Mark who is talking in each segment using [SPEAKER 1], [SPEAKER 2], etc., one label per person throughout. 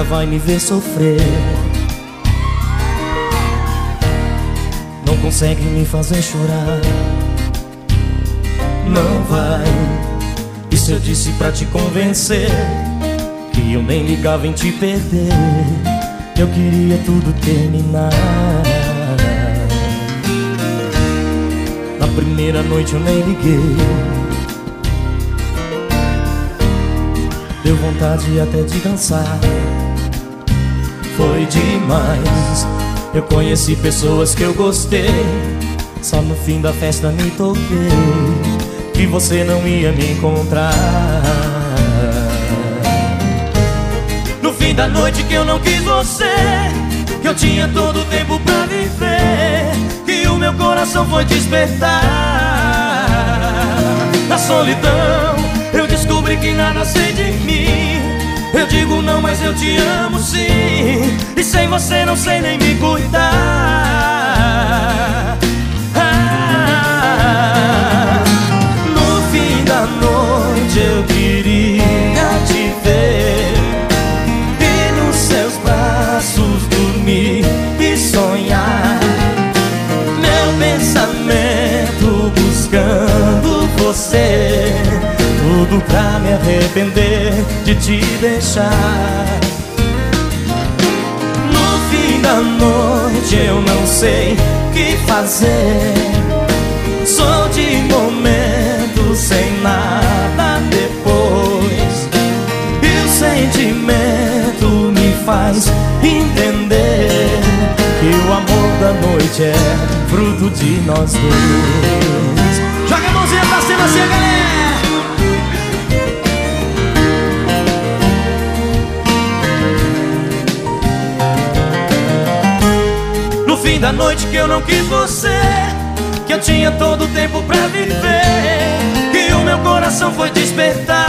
[SPEAKER 1] vai me ver sofrer. Não consegue me fazer chorar. Não vai. E se eu disse pra te convencer que eu nem ligava em te perder? Eu queria tudo terminar. Na primeira noite eu nem liguei. Deu vontade até de dançar. Foi demais. Eu conheci pessoas que eu gostei. Só no fim da festa me toquei que você não ia me encontrar. No fim da noite que eu não quis você, que eu tinha todo o tempo pra viver, que o meu coração foi despertar. Na solidão eu descobri que nada sei de mim. Eu digo não, mas eu te amo sim. E sem você não sei nem me cuidar. No fim da noite eu queria te ver e nos seus braços dormir e sonhar. Meu pensamento buscando você, tudo pra me arrepender de te deixar. No fim da noite eu não sei o que fazer. Sou de momento sem nada depois, e o sentimento me faz entender que o amor da noite é fruto de nós dois. Joga a mãozinha pra cima assim, galera! No fim da noite que eu não quis você, que eu tinha todo o tempo pra viver, que o meu coração foi despertar.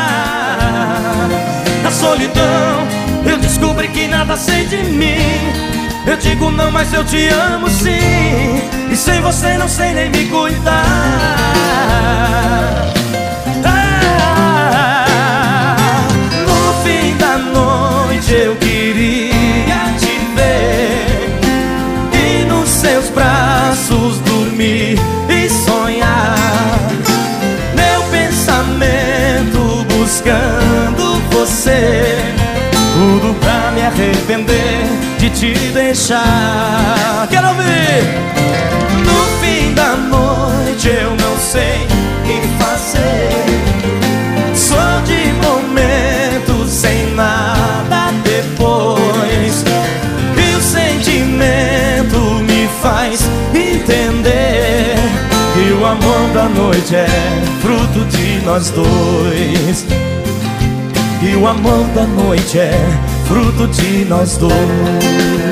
[SPEAKER 1] Na solidão eu descobri que nada sei de mim. Eu digo não, mas eu te amo sim. E sem você não sei nem me cuidar. No fim da noite eu queria te ver e nos seus braços dormir e sonhar. Meu pensamento buscando você, tudo pra me arrepender de te deixar. Quero ouvir! No fim da noite eu não sei o que fazer. Sou de momento sem nada depois, e o sentimento me faz entender que o amor da noite é fruto de nós dois. E o amor da noite é fruto de nós dois.